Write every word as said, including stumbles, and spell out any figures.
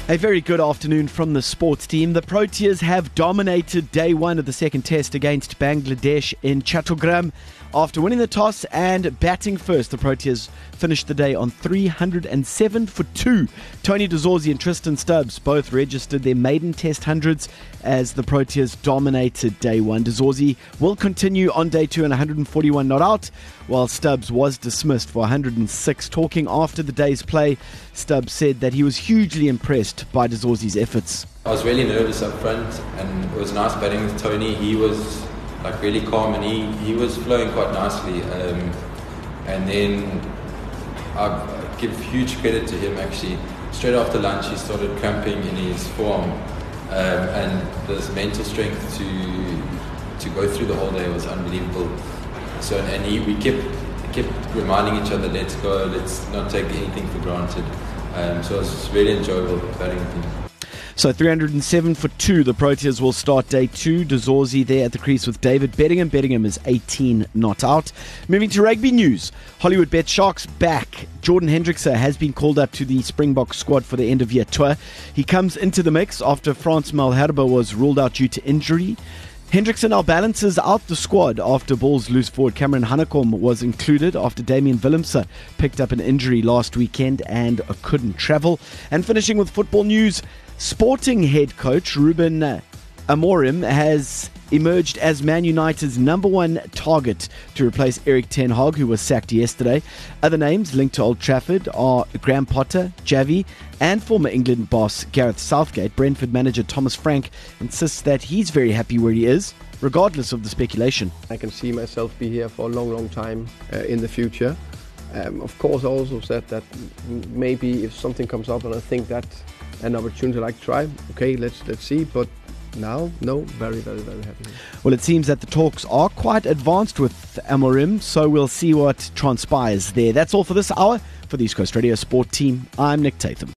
A very good afternoon from the sports team. The Proteas have dominated day one of the second test against Bangladesh in Chattogram. After winning the toss and batting first, the Proteas finished the day on three hundred seven for two. Tony de Zorzi and Tristan Stubbs both registered their maiden test hundreds as the Proteas dominated day one. De Zorzi will continue on day two and one hundred forty-one not out, while Stubbs was dismissed for one hundred six. Talking after the day's play, Stubbs said that he was hugely impressed by de Zorzi's efforts. I was really nervous up front, and it was nice batting with Tony. He was like really calm, and he, he was flowing quite nicely. Um, and then I give huge credit to him actually. Straight after lunch, he started cramping in his forearm, um, and this mental strength to to go through the whole day was unbelievable. So and he, we kept kept reminding each other, let's go, let's not take anything for granted. Um, so it was really enjoyable batting with him. So three hundred seven for two, the Proteas will start day two. De Zorzi there at the crease with David Bedingham. Bedingham is eighteen not out. Moving to rugby news, Hollywood Bet Sharks back. Jordan Hendrickse has been called up to the Springbok squad for the end-of-year tour. He comes into the mix after Frans Malherbe was ruled out due to injury. Hendrickse now balances out the squad after Bulls loose forward Cameron Hanekom was included after Damian Willemse picked up an injury last weekend and couldn't travel. And finishing with football news, Sporting head coach Ruben Amorim has emerged as Man United's number one target to replace Erik ten Hag, who was sacked yesterday. Other names linked to Old Trafford are Graham Potter, Javi, and former England boss Gareth Southgate. Brentford manager Thomas Frank insists that he's very happy where he is, regardless of the speculation. I can see myself be here for a long, long time uh, in the future. Um, of course, I also said that maybe if something comes up and I think that an opportunity like try, okay, let's let's see. But now, no, very, very, very happy. Well, it seems that the talks are quite advanced with Amorim, so we'll see what transpires there. That's all for this hour. For the East Coast Radio Sport Team, I'm Nick Tatham.